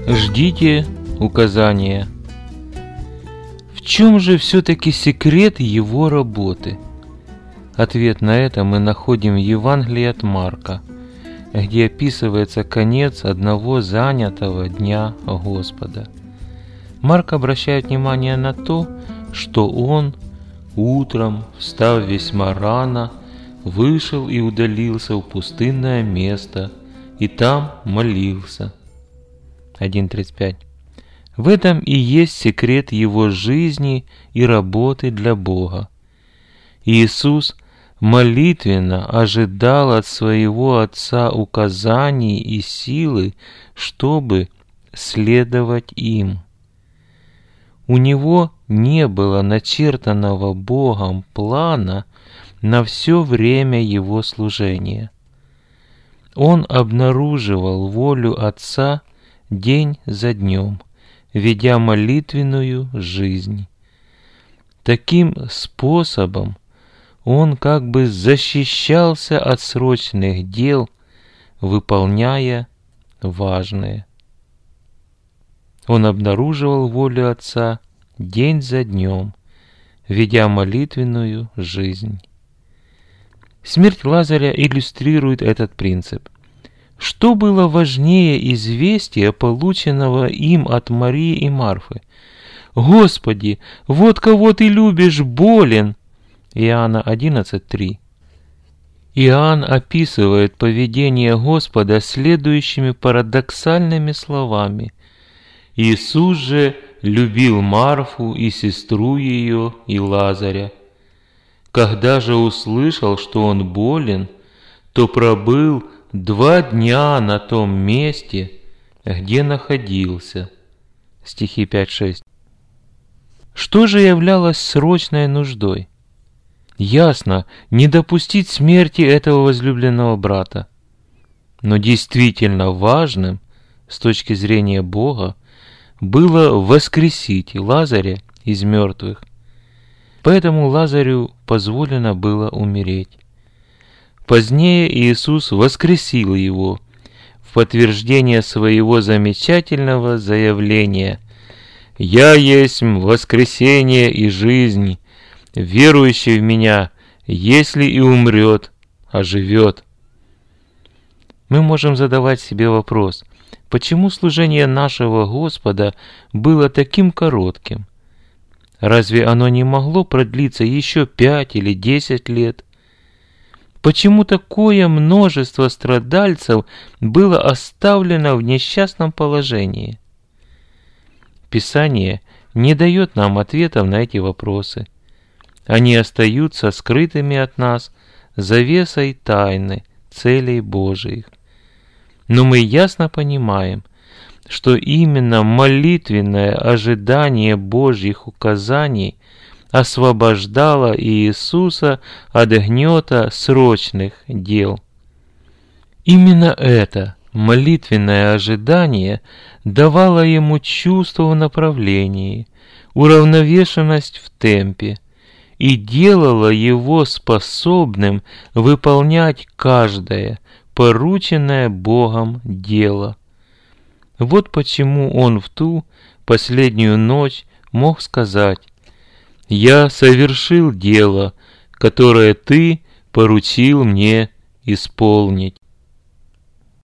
Ждите указания. В чем же все-таки секрет его работы? Ответ на это мы находим в Евангелии от Марка, где описывается конец одного занятого дня Господа. Марк обращает внимание на то, что он, утром, встав весьма рано, вышел и удалился в пустынное место, и там молился. 1.35. В этом и есть секрет его жизни и работы для Бога. Иисус молитвенно ожидал от своего Отца указаний и силы, чтобы следовать им. У него не было начертанного Богом плана на все время его служения. Он обнаруживал волю Отца день за днем, ведя молитвенную жизнь. Таким способом он как бы защищался от срочных дел, выполняя важные. Он обнаруживал волю Отца день за днем, ведя молитвенную жизнь. Смерть Лазаря иллюстрирует этот принцип. Что было важнее известия, полученного им от Марии и Марфы? «Господи, вот кого ты любишь, болен!» Иоанна 11.3. Иоанн описывает поведение Господа следующими парадоксальными словами. «Иисус же любил Марфу и сестру ее и Лазаря. Когда же услышал, что он болен, то пробыл 2 дня на том месте, где находился». Стихи 5-6. Что же являлось срочной нуждой? Ясно, не допустить смерти этого возлюбленного брата. Но действительно важным, с точки зрения Бога, было воскресить Лазаря из мертвых. Поэтому Лазарю позволено было умереть. Позднее Иисус воскресил его в подтверждение своего замечательного заявления: «Я есть воскресение и жизнь, верующий в Меня, если и умрет, оживет». Мы можем задавать себе вопрос, почему служение нашего Господа было таким коротким? Разве оно не могло продлиться еще 5 или 10 лет? Почему такое множество страдальцев было оставлено в несчастном положении? Писание не дает нам ответов на эти вопросы. Они остаются скрытыми от нас завесой тайны целей Божиих. Но мы ясно понимаем, что именно молитвенное ожидание Божьих указаний освобождало Иисуса от гнета срочных дел. Именно это молитвенное ожидание давало ему чувство в направлении, уравновешенность в темпе и делало его способным выполнять каждое порученное Богом дело. Вот почему он в ту последнюю ночь мог сказать: «Я совершил дело, которое ты поручил мне исполнить».